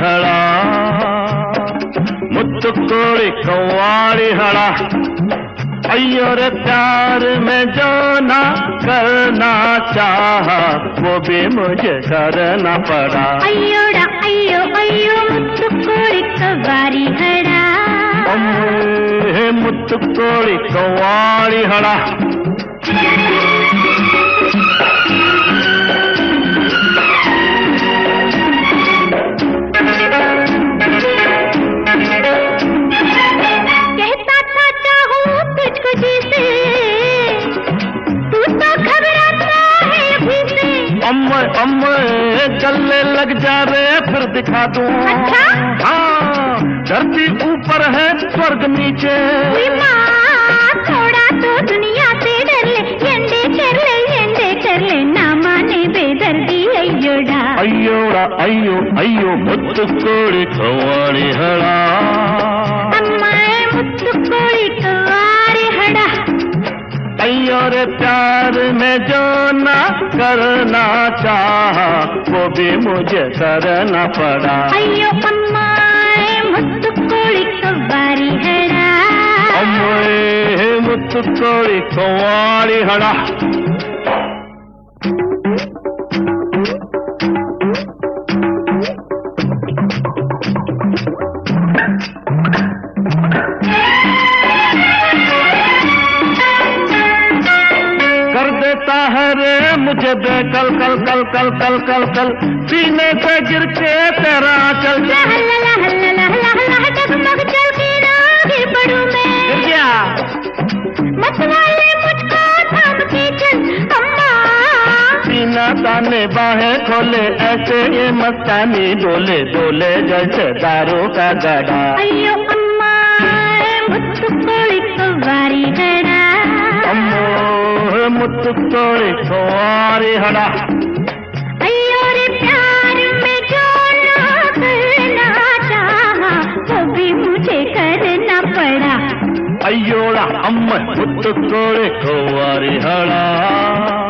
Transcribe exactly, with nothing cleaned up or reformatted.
हड़ा मुत्तु कोड़ी कवाड़ी हड़ा अयो रे प्यार में जो ना करना चाहा वो भी मुझे करना पड़ा। अयोड़ा अयो अयो मुत्तु कोड़ी कवाड़ी हड़ा अम्मे मुत्तु कोड़ी कवाड़ी हड़ा अम्मे अम्मे गले लग जा रे फिर दिखा दूं। अच्छा? हाँ धरती ऊपर है स्वर्ग नीचे। थोड़ा तो दुनिया से डर ले एंडे कर ले एंडे कर ले ना माने बेदर्दी अयोड़ा अयोड़ा अयो अयो मुत्तु कोड़ी कवाड़ी हड़ा अम्मा मुत्तु कोड़ी कवाड़ी हड़ा अयो रे प्यार में जो ना करना चाहा वो भी मुझे करना पड़ा। अयो अम्मा मुत्तु कोड़ी कवाड़ी हड़ा अम्मे मुत्तु कोड़ी कवाड़ी हड़ा है रे मुझे बेकल कल कल कल कल कल कल सीने से गिर के तेरा चल हल्ला हल्ला हल्ला हल्ला डगमग चल के ना गिर पड़ूं मैं क्या मतवाले मुझको थाम के चल अम्मा सीना ताने बाहें खोले ऐसे ये मस्तानी डोले डोले जैसे दारू का गड़ा। अयो अम्मा मुत्तु कोड़ी कवाड़ी हड़ा मुत्तु कोड़ी कवाड़ी हड़ा अयो रे प्यार में जो ना करना चाहा वो भी मुझे करना पड़ा। अयोड़ा अम्मा मुत्तु कोड़ी कवाड़ी हड़ा